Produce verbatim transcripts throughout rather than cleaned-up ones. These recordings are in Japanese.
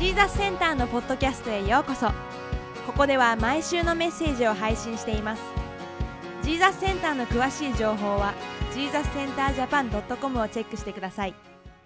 ジーザスセンターのポッドキャストへようこそ。ここでは毎週のメッセージを配信しています。ジーザスセンターの詳しい情報は ジーザスセンタージャパンドットコム をチェックしてください。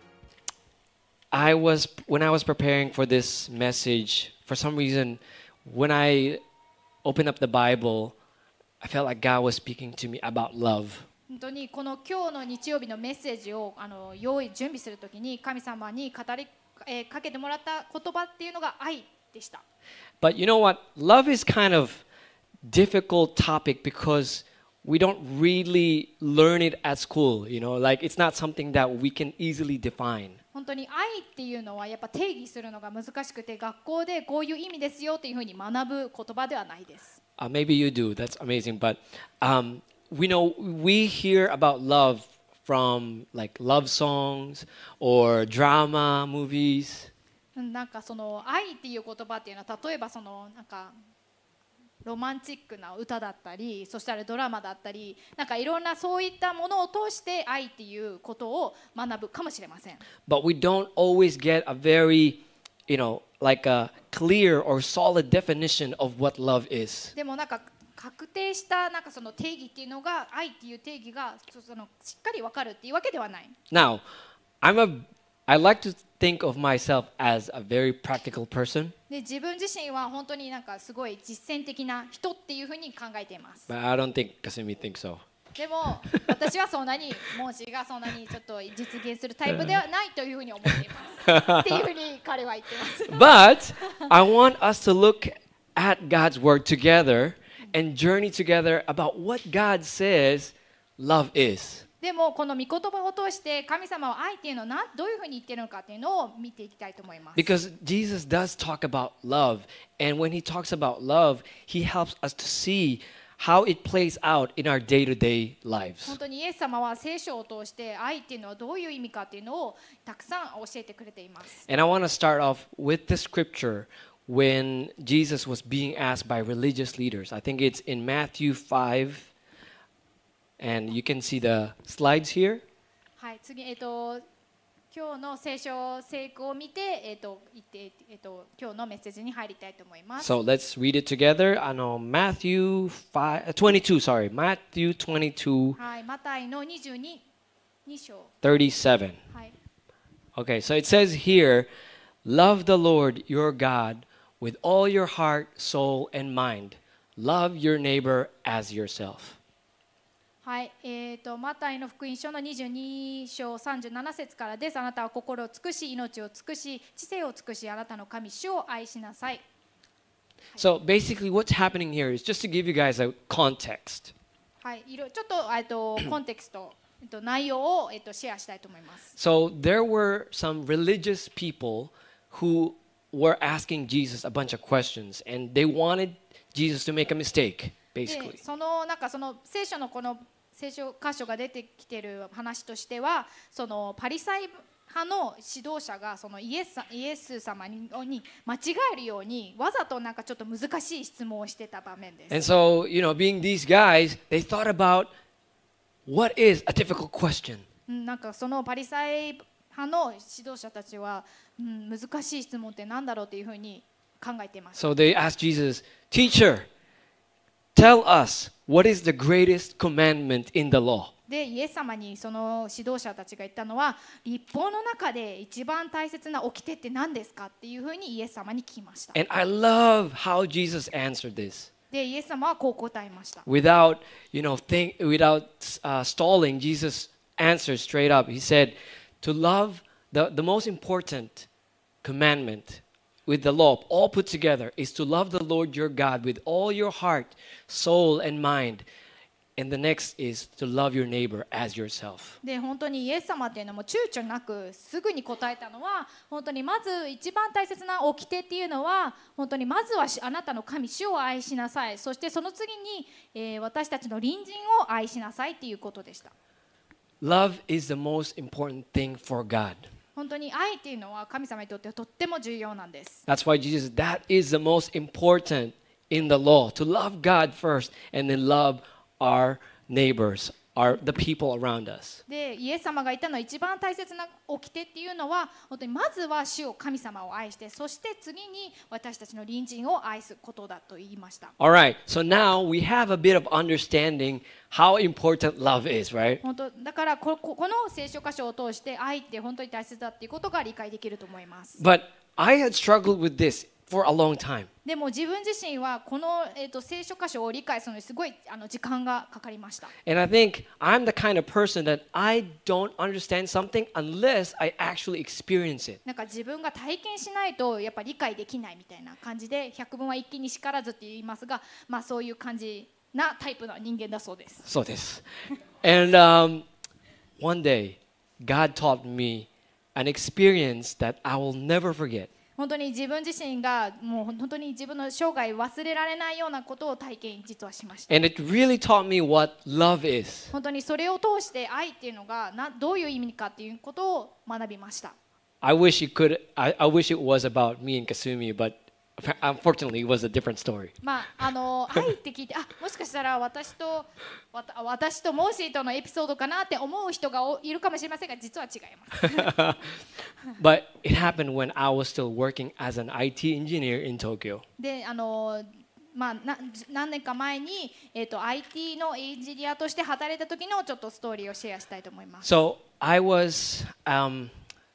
I was when I was preparing for this message, for some reason, when I opened up the Bible, I felt like God was speaking to me about love. 本当にこの今日の日曜日のメッセージをあの用意準備するときに神様に語り、えー、かけてもらった言葉っていうのが愛でした。 But you know what? Love is kind of difficult topic because we don't really learn it at school. You know, like it's not something that we can easily define. 本当に愛っていうのはやっぱ定義するのが難しくて、学校でこういう意味ですよっていうふうに学ぶ言葉ではないです。 Uh, maybe you do. That's amazing. But um, we know we hear about love from like love songs or drama movies. なんかその愛っていう言葉っていうのは例えばそのなんかロマンチックな歌だったり、そしたらドラマだったり、なんかいろんなそういったものを通して愛っていうことを学ぶかもしれません。 But we don't always get a very, you know, like a clear or solid definition of what love is. でもなんか確定したなんかその定義っていうのが愛っていう定義がそのしっかり分かるっていうわけではない。 Now, I'm a I like to think of myself as a very practical person. で自分自身は本当になんかすごい実践的な人っていうふうに考えています。 But I don't think Kasumi thinks so. でも私はそんなに孟子がそんなにちょっと実現するタイプではないというふうに思っていますっていうふうに彼は言ってます。 But I want us to look at God's word together and journey together about what God says love is. でもこの御言葉を通して神様は愛っていうのをなどういうふうに言っているのかっていうのを見ていきたいと思います。 Because Jesus does talk about love, and when he talks about love, he helps us to see how it plays out in our day-to-day lives. 本当にイエス様は聖書を通して愛っていうのはどういう意味かっていうのをたくさん教えてくれています。 And I want to start off with the scripture when Jesus was being asked by religious leaders. I think it's in Matthew five, and you can see the slides here. はい、次えっと今日の聖書聖句を見てえっと言ってえっと今日のメッセージに入りたいと思います。 So let's read it together. I know Matthew five, uh, twenty-two, sorry, Matthew twenty-two, はい、マタイのにじゅうに章。 thirty-seven. はい。 Okay, so it says here, love the Lord your God with all your heart, soul, and mind. Love your neighbor as yourself. はい、えー、とマタイの福音書のにじゅうに章さんじゅうなな節からです。あなたは心を尽くし、命を尽くし、知性を尽くし、あなたの神主を愛しなさい。 So basically what's happening here is just to give you guys a context. はい、いろちょっとえっとコンテクスト、えっと内容をえっとシェアしたいと思います。 So there were some religious people who were asking Jesus a bunch of questions, and they wanted Jesus to make a mistake, で basically. そのなんかその聖書のこの聖書箇所が出てきている話としては、そのパリサイ派の指導者がそのイエスさイエス様にに間違えるようにわざとなんかちょっと難しい質問をしてた場面です。 And so, you know, being these guys, they thought about what is a difficult question. うんなんかそのパリサイ派の指導者たちは、うん、難しい質問って何だろうっていうふうに考えています。 So they asked Jesus, Teacher, tell us what is the greatest commandment in the law? でイエス様にその指導者たちが言ったのは、立法の中で一番大切な掟って何ですかっていうふうにイエス様に聞きました。 And I love how Jesus answered this. でイエス様はこう答えました。 Without, you know, think, without uh, stalling, Jesus answered straight up. He said, to love, the, the most important commandment with the law, all put together, is to love the Lord your God with all your heart, soul, and mind. And the next is to love your neighbor as yourself. で本当にイエス様っていうのも躊躇なくすぐに答えたのは、本当にまず一番大切な掟っていうのは、本当にまずはあなたの神主を愛しなさい、そしてその次に、えー、私たちの隣人を愛しなさいっていうことでした。 Love is the most important thing for God. 本当に愛っていうのは神様にとってはとっても重要なんです。 That's why Jesus, that is the most important in the law, to love God first and then love our neighbors our the people around us. でイエス様が言ったのは一番大切な掟っていうのは本当にまずは主を神様を愛してそして次に私たちの隣人を愛すことだと言いました。 All right, so now we have a bit of understanding how important love is, right? 本当だからこここの聖書箇所を通して愛って本当に大切だっていうことが理解できると思います。 But I had struggled with this for a long time. でも自分自身はこの、えー、と聖書箇所を理解するのにすごいあの時間がかかりました。 And I think I'm the kind of person that I don't understand something unless I actually experience it. なんか自分が体験しないとやっぱ理解できないみたいな感じで百聞は一見にしからずって言いますが、まあそういう感じなタイプの人間だそうです。 So this. And um, one day, God taught me an experience that I will never forget. 本当に自分自身がもう本当に自分の生涯忘れられないようなことを体験実はしました。 And it really taught me what love is. 本当にそれを通して愛っていうのがなどういう意味かっていうことを学びました。 I wish it could. I, I wish it was about me and Kasumi, but unfortunately, it was a different story. まああの愛って聞いてあもしかしたら私とわた私とモーシーとのエピソードかなって思う人がおいるかもしれませんが実は違います。 But it happened when I was still working as an I T engineer in Tokyo. であのまあ、な何年か前に、えー、と アイティー のエンジニアとして働いた時のちょっとストーリーをシェアしたいと思います。 So I was um,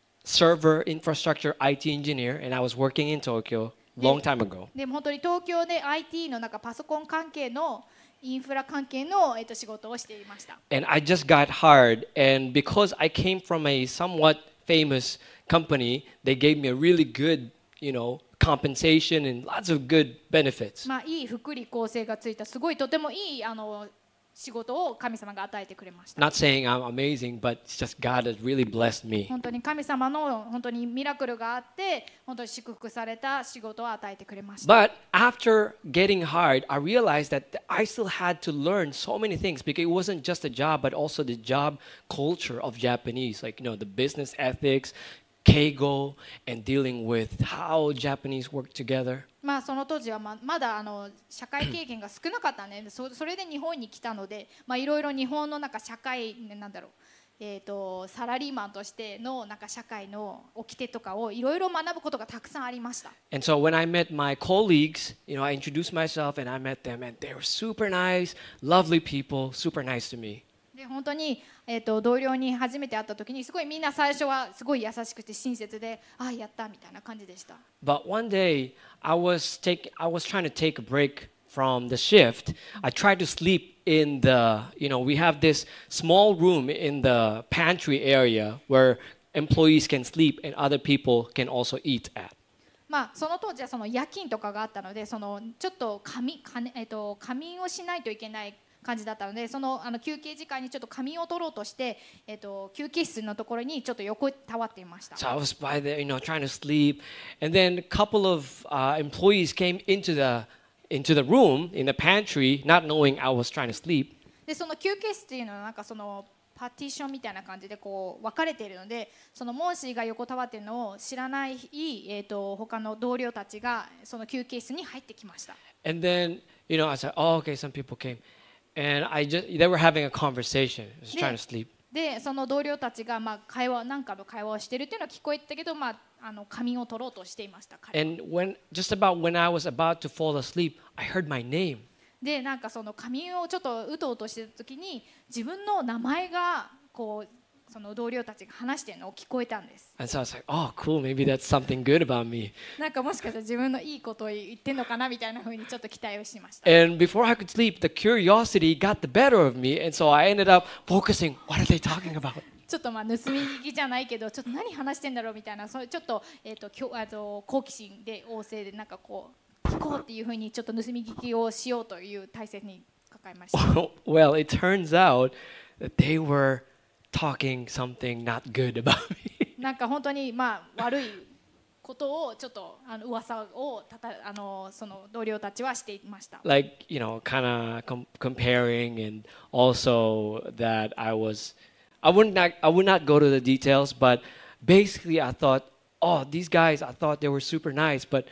server infrastructure I T engineer, and I was working in Tokyo long time ago. でも本当に東京で アイティー のなんかパソコン関係のインフラ関係の、えー、と仕事をしていました。 And I just got hired, and because I came from a somewhat famous company, they gave me a really good, you know, compensation and lots of good benefits. まあ、いい福利厚生がついたすごいとてもいいあの仕事を神様が与えてくれました。 Not saying I'm amazing, but it's just God has really blessed me. 本当に神様の本当にミラクルがあって本当に祝福された仕事を与えてくれました。 But after getting hired, I realized that I still had to learn so many things because it wasn't just a job, but also the job culture of Japanese, like, you know, the business ethics, keigo, and dealing with how Japanese work together. まあその当時はままだあの社会経験が少なかったね。そそれで日本に来たので、まあいろいろ日本のなんか社会なんだろう。えー、とサラリーマンとしてのなんか社会の掟とかをいろいろ学ぶことがたくさんありました。 And so when I met my colleagues, you know, I introduced myself and I met them, and they were super nice, lovely people, super nice to me. で本当に、えー、と同僚に初めて会った時にすごいみんな最初はすごい優しくて親切でああやったみたいな感じでした。 But one day, I was take, I was trying to take a break from the shift. I tried to sleep in the, you know, we have this small room in the pantry area where employees can sleep and other people can also eat at. まあ、その当時はその夜勤とかがあったのでそのちょっと仮眠、えー、と仮眠をしないといけない感じだったのでそのあの休憩時間にちょっと仮眠を取ろうとして、えー、と休憩室のところにちょっと横たわっていました。 So I was by there, you know, trying to sleep, and then a couple of uh, employees came into the into the room in the pantry, not knowing I was trying to sleep. でその休憩室っていうのはなんかそのパティションみたいな感じでこう分かれているのでそのモンシーが横たわっているのを知らない、えー、と他の同僚たちがその休憩室に入ってきました。 And then, you know, I said, "Oh, okay, some people came." And I just they were having a conversation. I was trying to sleep. でその同僚たちがまあ会話なんかの会話をしているっていうのは聞こえたけど、まあ、あの仮眠を取ろうとしていました。 And when just about when I was about to fall asleep, I heard my name. でなんかその仮眠をちょっとうとうとしてた時に自分の名前がこうその同僚たちが話しているのを聞こえたんです。 And so I was like, "Oh, cool. Maybe that's something good about me." なんかもしかしたら自分のいいことを言ってんのかなみたいな風にちょっと期待をしました。 And before I could sleep, the curiosity got the better of me, and so I ended up focusing. What are they talking about? ちょっとまあ盗み聞きじゃないけどちょっと何話してんだろうみたいなそうちょっとえっときょあと好奇心で旺盛でなんかこう聞こうっていう風にちょっと盗み聞きをしようという体制に抱えました。 Well, it turns out that they were talking something not good about me. なんか本当にまあ悪いことをちょっとあの噂をたたあのその同僚たちはしていました。 Like, you know, kind of com- comparing, and also that I was, I wouldn't, not, I would not go to the details, but basically I thought, oh, these guys, I thought they were super nice, but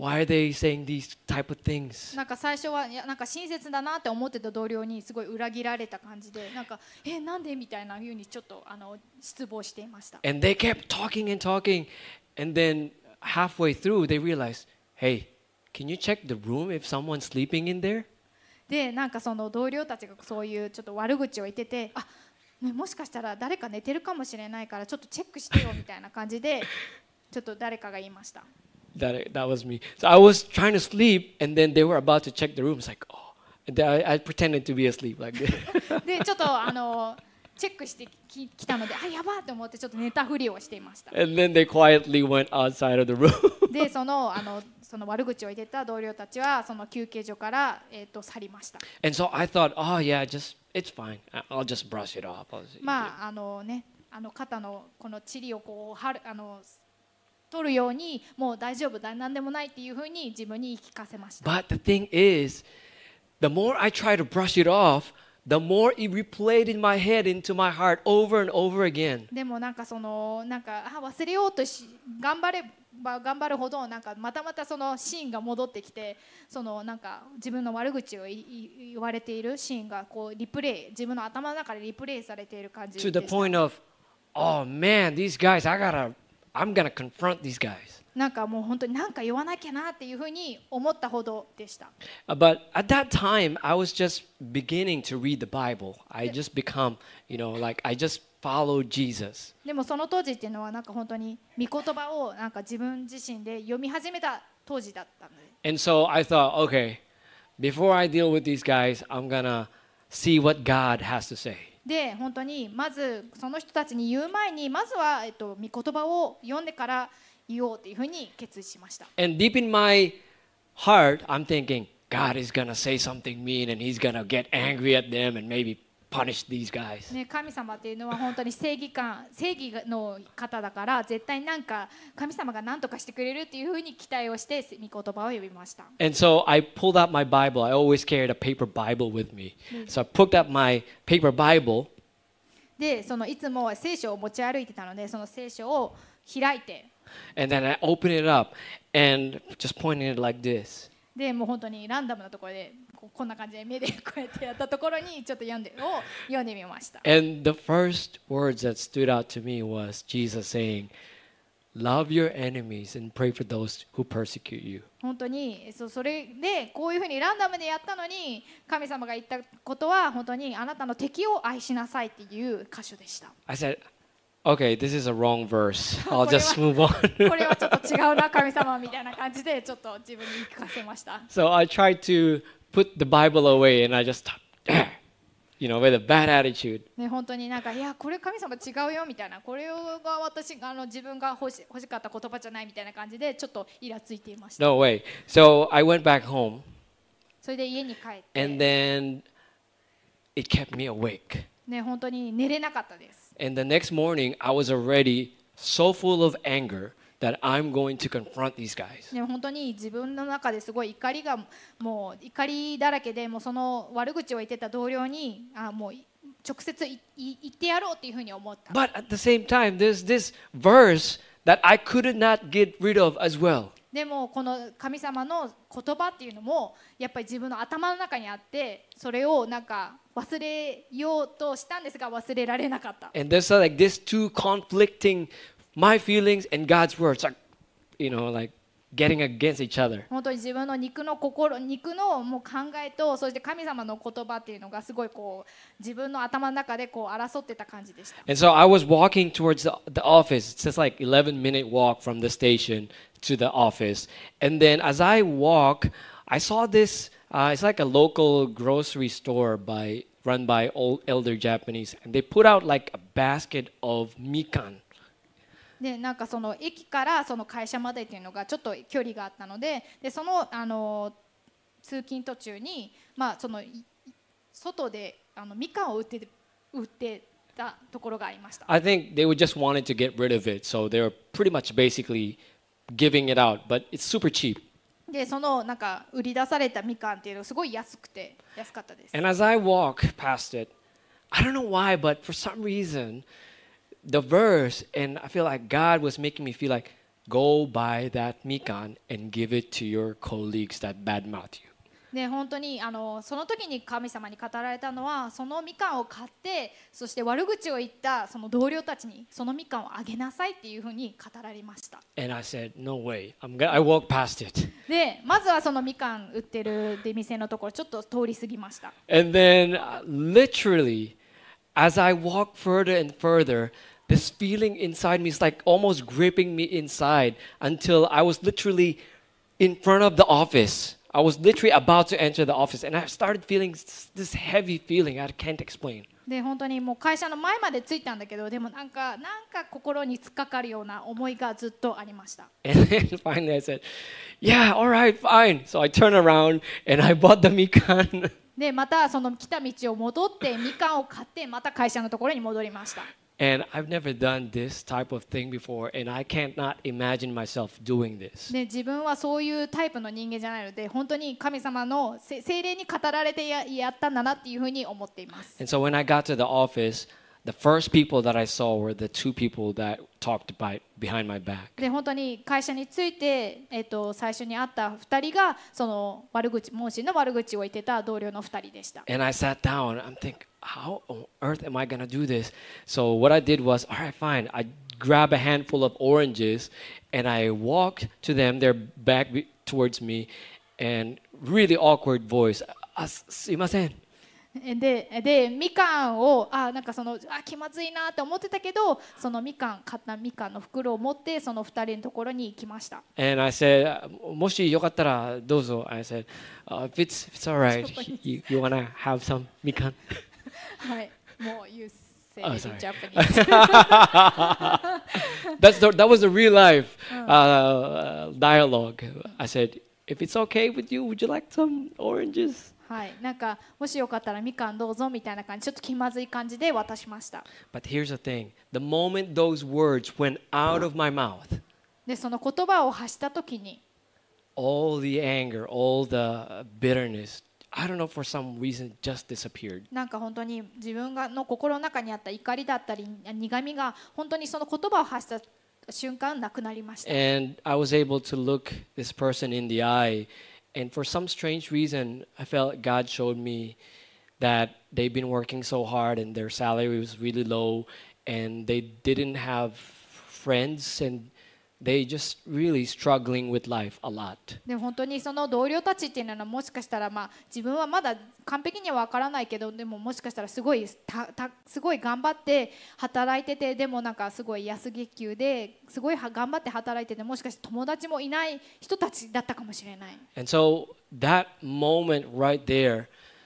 why are they saying these type of things? なんか最初はいやなんか親切だなって思ってた同僚にすごい裏切られた感じで、なんかえなんでみたいな風にちょっとあの失望していました。 And they kept talking and talking, and then halfway through they realized, hey, can you check the room if someone's sleeping in there? でなんかその同僚たちがそういうちょっと悪口を言ってて、あ、ね、もしかしたら誰か寝てるかもしれないからちょっとチェックしてよみたいな感じでちょっと誰かが言いました。 That that was me. So I was trying to sleep, and then they were about to check the room. It's like, oh, and then I, I pretended to be asleep like this. でちょっとあのチェックしてききたので、あ、やばーって思ってちょっと寝たふりをしていました。 And then they quietly went outside of the room. でそのあのその悪口を言ってた同僚たちはその休憩所からえっと去りました。 And so I thought, oh yeah, just it's fine. I- I'll just brush it off. I'll just- まああのね、あの肩のこの塵をこうはるあの取るようにもう大丈夫だ、なんでもないっていうふうに自分に言い聞かせました。 But the thing is, the more I try to brush it off, the more it replayed in my head into my heart over and over again. でもなんかそのなんかあ忘れようとし頑張れば頑張るほどなんかまたまたそのシーンが戻ってきて、そのなんか自分の悪口をいい言われているシーンがこうリプレイ、自分の頭の中でリプレイされている感じで To し the た。 point of, oh man, these guys, I gotta, I'm gonna confront these guys. なんかもう本当に何か言わなきゃなっていうふうに思ったほどでした。 Uh, But at that time, I was just beginning to read the Bible. I just become, you know, like I just followed Jesus. でもその当時っていうのはなんか本当に御言葉をなんか自分自身で読み始めた当時だったので、 And so I thought, okay, before I deal with these guys, I'm gonna see what God has to say. で本当にまずその人たちに言う前にまずは、えっと、御言葉を読んでから言おうというふうに決意しました。 And deep in my heart, I'm thinking, God is gonna say something mean and he's gonna get angry at them and maybe punish these guys. ね、神様っていうのは本当に正義感、正義の方だから絶対なんか神様が何とかしてくれるっていうふうに期待をして御言葉を読みました。 And so I pulled out my Bible. I always carried a paper Bible with me. So I picked up my paper Bible でそのいつも聖書を持ち歩いてたので、その聖書を開いて、 and then I opened it up and just pointing it like this. でもう本当にランダムなところでこうこんな感じで目でこうやってやったところにちょっと読んでを読んでみました。 And the first words that stood out to me was Jesus saying, love your enemies and pray for those who persecute you. 本当にそそれでこういうふうにランダムでやったのに神様が言ったことは本当にあなたの敵を愛しなさいっていう箇所でした。 I said, okay, this is a wrong verse. I'll just move on. これはちょっと違うな神様みたいな感じでちょっと自分に言い聞かせました。 So I tried to put the Bible away and I just, you know, with a bad attitude. ね、本当になんかいやこれ神様違うよみたいな、これが私あの自分が欲し欲しかった言葉じゃないみたいな感じでちょっとイラついていました。 No way. So I went back home それで家に帰って、 and then it kept me awake. ね、本当に寝れなかったです。 And the next morning, I was already so full of anger that I'm going to confront these guys. ね、本当に自分の中ですごい怒りがもう怒りだらけで、もうその悪口を言ってた同僚にあもう直接いい言ってやろうっていうふうに思った。 But at the same time, there's this verse that I could not get rid of as well. でもこの神様の言葉っていうのもやっぱり自分の頭の中にあって、それをなんか忘れようとしたんですが忘れられなかった。 And there's uh, like this two conflicting my feelings and God's words are, you know, like getting against each other. 本当に自分の肉の心、肉のもう考えと、そして神様の言葉っていうのがすごいこう自分の頭の中でこう争ってた感じでした。 And so I was walking towards the, the office. It's just like eleven minute walk from the station to the office. And then as I walk, I saw this, uh, it's like a local grocery store by run by old elder Japanese. And they put out like a basket of mikan. でなんかその駅からその会社までっていうのがちょっと距離があったので、でそのあの通勤途中にまあその外であのみかんを売って売ってたところがありました。 I think they would just wanted to get rid of it. So they were pretty much basically giving it out. But it's super cheap. でそのなんか売り出されたみかんっていうのがすごい安くて安かったです。 And as I walk past it, I don't know why, but for some reason, the verse, and I feel like God was making me feel like go buy that mikan and give it to your colleagues that badmouth you. で本当にあのその時に神様に語られたのは、そのみかんを買って、そして悪口を言ったその同僚たちにそのみかんをあげなさいっていうふうに語られました。 And I said, no way. I'm gonna, I walked past it. でまずはそのみかん売ってる出店のところちょっと通り過ぎました。 And then uh, literally, as I walked further and further, this feeling inside me is like almost gripping me inside until I was literally in front of the office. I was literally about to enter the office, and I started feeling this heavy feeling I can't explain. で本当にもう会社の前まで着いたんだけど、でもなんかなんか心に突っかかるような思いがずっとありました。 And then finally I said, yeah, all right, fine. So I turned around and I bought the mikan. でまたその来た道を戻ってみかんを買ってまた会社のところに戻りました。 And I've never done this type of thing before, and I can't not imagine myself doing this. で自分はそういうタイプの人間じゃないので、本当に神様のせ聖霊に語られて や, やったんだなっていうふうに思っています。 And so when I got to the office, the first people that I saw were the two people that talked by, behind my back. で本当に会社に着いて、えっと、最初に会ったふたりがその悪口、盲信の悪口を言ってた同僚のふたりでした。 And I sat down. I'm thinking, how on earth am I going to do this? So what I did was, all right, fine. I grabbed a handful of oranges and I walked to them, their back be- towards me, and really awkward voice. "Ah, すいません." ででみかんをあなんかそのあ気まずいなって思ってたけど、そのみかん買ったみかんの袋を持ってそのふたりのところに行きました。 And I said, もしよかったらどうぞ. I said, uh, if it's, if it's all right, you, you want to have some mikan? はい、もう you say Oh, it in sorry. Japanese. That's the, that was the real life uh, dialogue. I said, if it's okay with you, would you like some oranges? はい、なんかもしよかったらみかんどうぞみたいな感じ、ちょっと気まずい感じで渡しました。 But here's the thing. The moment those words went out of my mouth, でその言葉を発した時に all the anger, all the bitterness, I don't know, for some reason just disappeared. なんか本当に自分がの心の中にあった怒りだったり苦みが本当にその言葉を発した瞬間なくなりました。 And I was able to look this person in the eye, and for some strange reason, I felt God showed me that they've been working so hard and their salary was really low, and they didn't have friends, and they just really struggling with life a lot. で本当にその同僚たちっていうのはもしかしたら、まあ、自分はまだ完璧には分からないけど、でももしかしたらすごいたたすごい頑張って働いてて、でもなんかすごい安月給ですごいは頑張って働いてて、もしかして友達もいない人たちだったかもしれない。 And so that moment right there,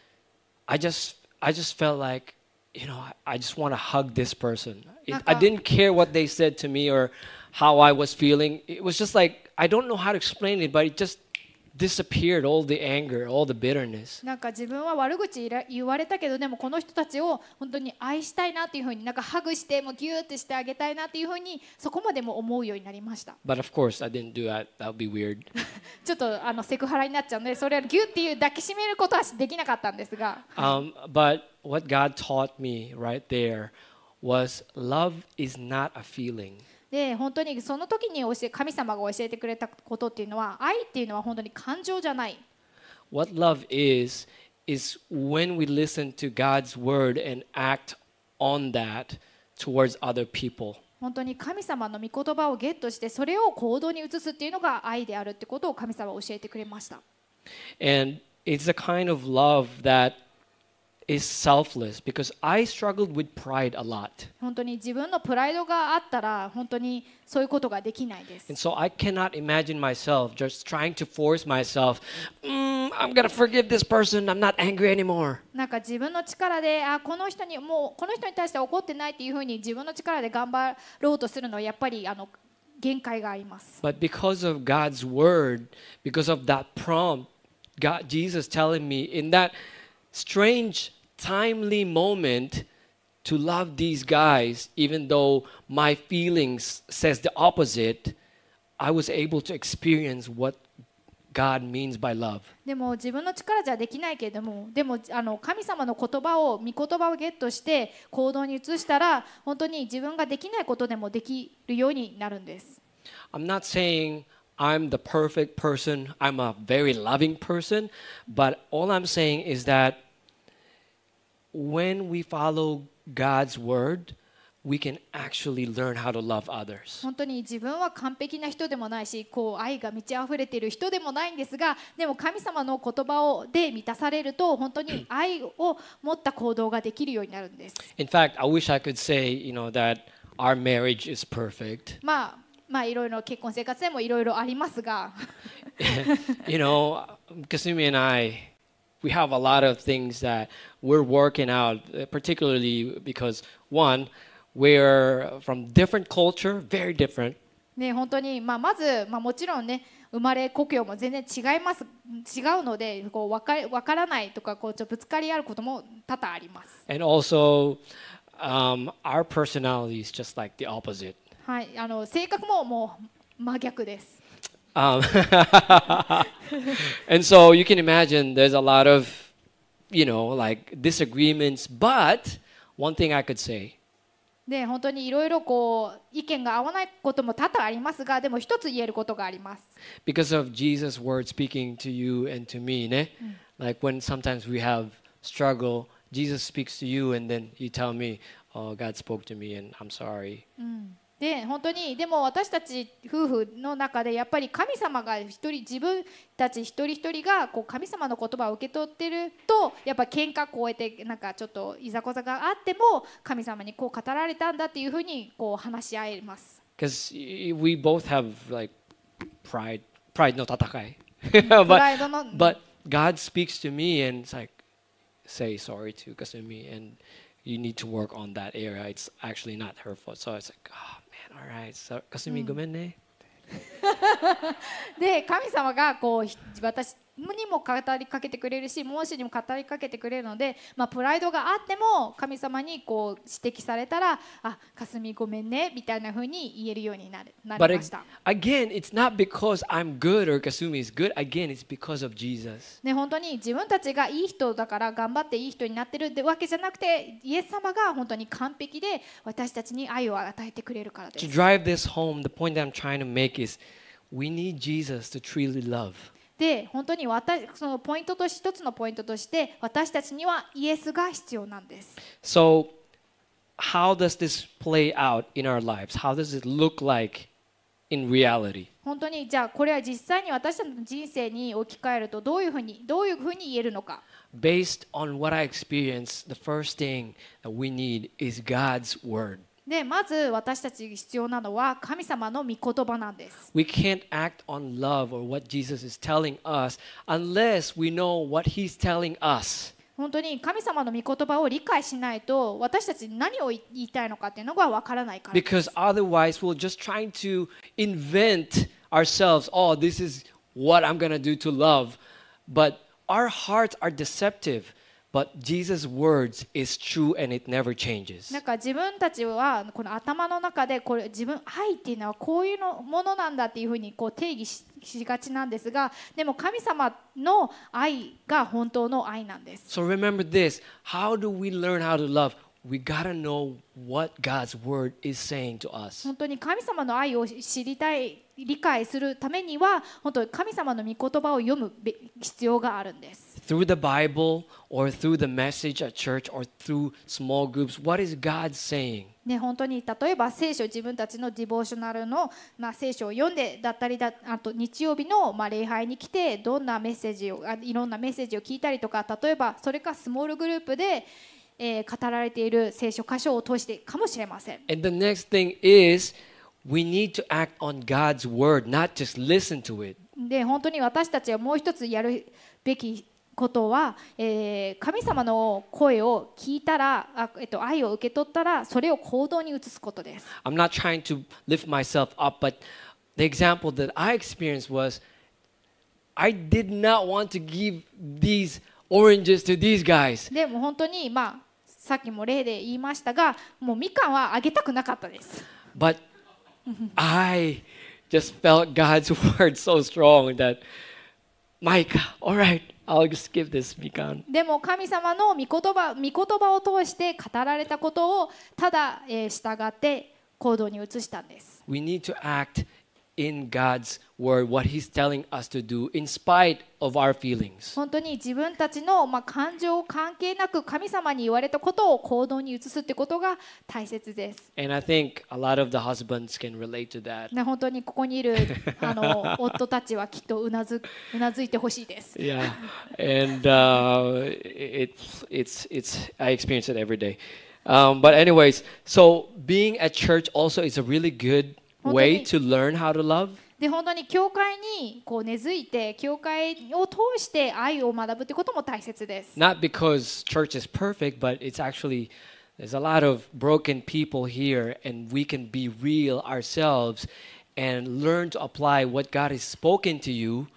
I just I just felt like, you know, I, I just want to hug this person. It, I didn't care what they said to me or how I was feeling. It was just like, I don't know how to explain it, but it just disappeared, all the anger, all the bitterness. なんか自分は悪口言われたけど、でもこの人たちを本当に愛したいなっていうふうに、なんかハグしてもうギューってしてあげたいなっていうふうにそこまでも思うようになりました。 But of course, I didn't do that. That would be weird. ちょっとあのセクハラになっちゃうので、それをギューっていう抱きしめることはできなかったんですが、 Um, but what God taught me right there was love is not a feeling. で本当にその時に教え神様が教えてくれたことっていうのは、愛っていうのは本当に感情じゃない。 What love is, is when we listen to God's word and act on that towards other people. 本当に神様の御言葉をゲットしてそれを行動に移すっていうのが愛であるってことを神様は教えてくれました。 And it's a kind of love that is selfless, because I struggled with pride a lot. 本当に自分のプライドがあったら本当にそういうことができないです。 And so I cannot imagine myself just trying to force myself, mm, I'm going to forgive this person, I'm not angry anymore. なんか自分の力であこの人にもうこの人に対して怒ってないっていうふうに自分の力で頑張ろうとするのはやっぱりあの限界があります。 But because of God's word, because of that prompt, God, Jesus telling me in that strange, timely moment to love these guys, even though my feelings says the opposite, I was able to experience what God means by love. でも自分の力じゃできないけれども、でもあの神様の言葉を御言葉をゲットして行動に移したら、本当に自分ができないことでもできるようになるんです。 I'm not saying I'm the perfect person, I'm a very loving person, but all I'm saying is that when we follow God's word, we can actually learn how to love others. 本当に自分は完璧な人でもないし、こう愛が満ち溢れている人でもないんですが、でも神様の言葉をで満たされると本当に愛を持った行動ができるようになるんです。 In fact, I wish I could say, you know, that our marriage is perfect. まあまあいろいろ結婚生活でもいろいろありますが、 You know, Kasumi and I, we have a lot of things that we're working out, particularly because one, we're from different culture, very different. ね、本当に、まあ、まず、まあ、もちろんね生まれ故郷も全然違います違うのでこう分か分からないとかこうちょっとぶつかり合うことも多々あります。 And also, um, our personality is just like the opposite. はい、あの性格ももう真逆です。 Um, and so you can imagine there's a lot of, you know, like disagreements. But one thing I could say, で本当にいろいろこう意見が合わないことも多々ありますが、でも一つ言えることがあります。 because of Jesus' word speaking to you and to me, ne? Like when sometimes we have struggle, Jesus speaks to you and then you tell me, oh, God spoke to me and I'm sorry. で本当にでも私たち夫婦の中でやっぱり神様が一人自分たち一人一人がこう神様の言葉を受け取ってるとやっぱ喧嘩こうやってなんかちょっといざこざがあっても神様にこう語られたんだっていうふうにこう話し合えます。 Because we both have like pride, pride no tatakai. プ but, ライドの but God speaks to me and it's like, say sorry to Kasumi and you need to work on that area. It's actually not her fault. So it's like, oh man, all right. So Kasumi, gomen ne. で神様がこうひ私にも語りかけてくれるし、モーシェにも語りかけてくれるので、まあ、プライドがあっても神様にこう指摘されたら、あ、かすみごめんねみたいな風に言えるようになるな But りま ag- した。 again, it's not because I'm good or Kasumi is good. Again, it's because of Jesus. ね、本当に自分たちがいい人だから頑張っていい人になってるってわけじゃなくて、イエス様が本当に完璧で私たちに愛を与えてくれるからで To す。 drive this home, the point that I'm trying to make is we need Jesus to truly love. で本当に私そのポイントとし一つのポイントとして私たちにはイエスが必要なんです。 So, how does this play out in our lives? How does it look like in reality? 本当にじゃあこれは実際に私たちの人生に置き換えるとどういうふうにどういうふうに言えるのか。 Based on what I experienced, the first thing that we need is God's word. でまず私たちが必要なのは神様の御言葉なんです。 We can't act on love or what Jesus is telling us unless we know what he's telling us. 本当に神様の御言葉を理解しないと私たちに何を言いたいのかっていうのがわからないからです。 Because otherwise we're just trying to invent ourselves. Oh, this is what I'm going to do to love. But our hearts are deceptive. But Jesus' words is true and it never changes. なんか自分たちはこの頭の中でこれ自分愛っていうのはこういうのものなんだっていうふうにこう定義 し, しがちなんですが、でも神様の愛が本当の愛なんです。 So remember this. How do we learn how to love? We gotta know what God's word is saying to us. 本当に神様の愛を知りたい理解するためには本当に神様の御言葉を読む必要があるんです。 Through the Bible or through the message at church or through small groups, what is God saying? ね、本当に例えば聖書自分たちのディボーショナルの、まあ、聖書を読んでだったりだあと日曜日の、まあ、礼拝に来てどんなメッセージをあいろんなメッセージを聞いたりとか、例えばそれかスモールグループで、えー、語られている聖書箇所を通してかもしれません。 And the next thing is we need to act on God's word, not just listen to it. で本当に私たちはもう一つやるべきことは、えー、神様の声を聞いたらあ、えっと、愛を受け取ったらそれを行動に移すことです。 I'm not trying to lift myself up, but the example that I experienced was I did not want to give these oranges to these guys. でも本当に、まあ、さっきも例で言いましたが、もうみかんはあげたくなかったです。 But I just felt God's word so strong that, Mike, all right, I'll just give this mikan. でも神様の御言葉、御言葉を通して語られたことをただ、えー、従って行動に移したんです。 We need to act in God's word, what He's telling us to do in spite of our feelings. 本当に自分たちの、まあ、感情関係なく神様に言われたことを行動に移すってことが大切です。 And I think a lot of the husbands can relate to that. ね、本当にここにいるあの夫たちはきっとうなずうなずいてほしいです。 Yeah, and uh, it's it's it's I experience it every day. Um, but anyways, so being at church also is a really good way to learn how to love. で本当に教会にこう根付いて教会を通して愛を学ぶってことも大切です。 Not because church is perfect, but it's actually there's a lot of broken people here, and we can be real ourselves and learn to apply what God has spoken to you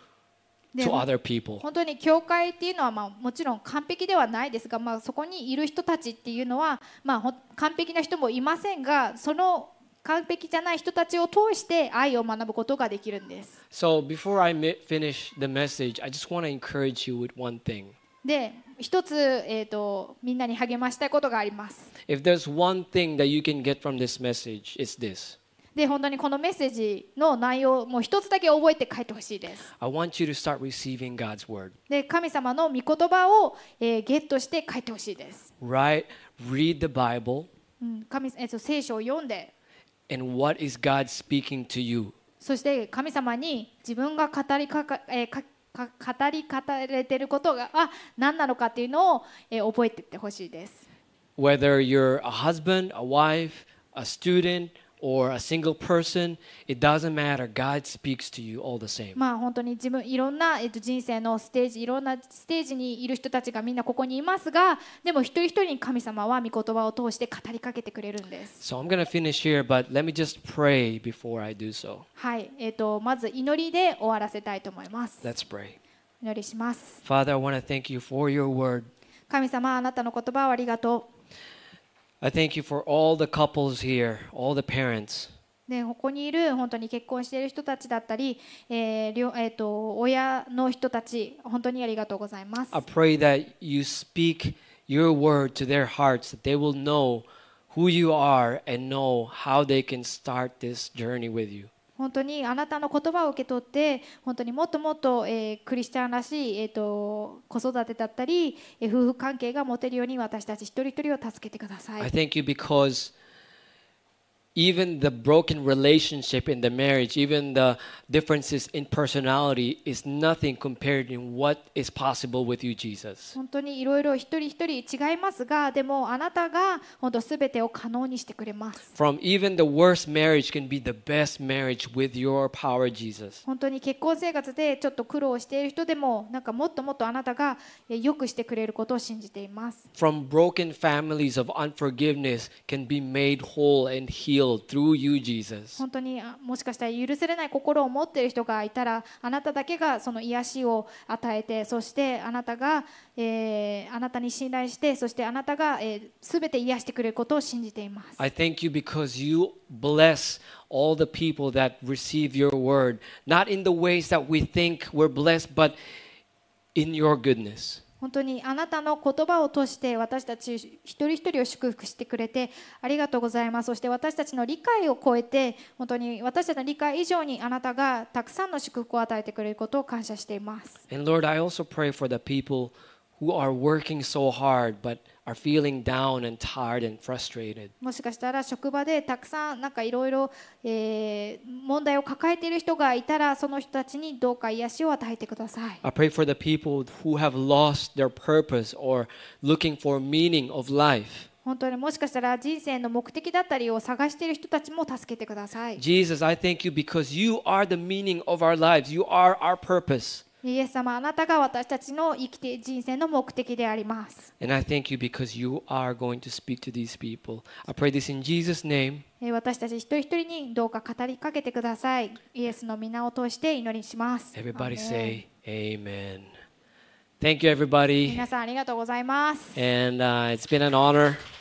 to other people. 本当に教会っていうのは、まあ、もちろん完璧ではないですが、まあ、そこにいる人たちっていうのは、まあ、完璧な人もいませんが、その完璧じゃない人たちを通して愛を学ぶことができるんです。 So before I finish the message, I just want to encourage you with one thing. で、一つ、えーと、みんなに励ましたいことがあります。 If there's one thing that you can get from this message, it's this. で、本当にこのメッセージの内容もう一つだけ覚えて帰ってほしいです。 I want you to start receiving God's word. で、神様の御言葉を、えー、ゲットして帰ってほしいです。 Right? Read the Bible. うん、神、えーと、聖書を読んで。 And what is God speaking to you? そして神様に自分が語りかか、えー、かか語り語れていることがあ何なのかっていうのを、えー、覚えていってほしいです。 Whether you're a husband, a wife, a student, or a single person, it doesn't matter. God speaks to you all the same. まあ本当に自分いろんな、えっと、人生のステージいろんなステージにいる人たちがみんなここにいますが、でも一人一人に神様は御言葉を通して語りかけてくれるんです。 So I'm going to finish here, but let me just pray before I do so. はい、えっとまず祈りで終わらせたいと思います。 Let's pray. お祈りします。 Father, I want to thank you for your word. 神様、あなたの言葉をありがとう。 I thank you for all the couples here, all the parents. でここにいる本当に結婚している人たちだったり、えー両えー、と親の人たち、本当にありがとうございます。 I pray that you speak your word to their hearts, that they will know who you are and know how they can start this journey with you. 本当にあなたの言葉を受け取って本当にもっともっと、えークリスチャンらしい、えー、と子育てだったり、えー夫婦関係が持てるように私たち一人一人を助けてくださ I い。 thank you because even the broken relationship in the marriage, even the differences in personality is nothing compared to what is possible with you, Jesus. 本当にいろいろ一人一人違いますが、でもあなたが本当すべてを可能にしてくれます。 From even the worst marriage can be the best marriage with your power, Jesus. 本当に結婚生活でちょっと苦労している人でもなんかもっともっとあなたがえー良くしてくれることを信じています。 From broken families of unforgiveness can be made whole and healed through you, Jesus. 本当にあもしかしたら許せれない心を持っている人がいたら、あなただけがその癒しを与えて、そしてあなたが、えーあなたに信頼して、そしてあなたが、えー、全て癒してくれることを信じています。 I thank you because you bless all the people that receive your word, not in the ways that we think we're blessed, but in your goodness. 本当にあなたの言葉を通して私たち一人一人を祝福してくれてありがとうございます。そして私たちの理解を超えて、本当に私たちの理解以上にあなたがたくさんの祝福を与えてくれることを感謝しています。 And Lord, I also pray for the people who are working so hard but are feeling down and tired and frustrated. もしかしたら職場でたくさんなんかいろいろ問題を抱えている人がいたら、その人たちにどうか癒しを与えてください。 I pray for the people who have lost their purpose or looking for meaning of life. 本当にもしかしたら人生の目的だったりを探している人たちも助けてください。 Jesus, I thank you because you are the meaning of our lives. You are our purpose. イエス様、あなたが私たちの生きて人生の目的であります。 And I thank you because you are going to speak to these people. I pray this in Jesus' name. えー私たち一人一人にどうか語りかけてください。イエスの皆を通して祈りします。 Everybody アーメン say amen. Thank you, everybody. 皆さんありがとうございます。 And uh, it's been an honor.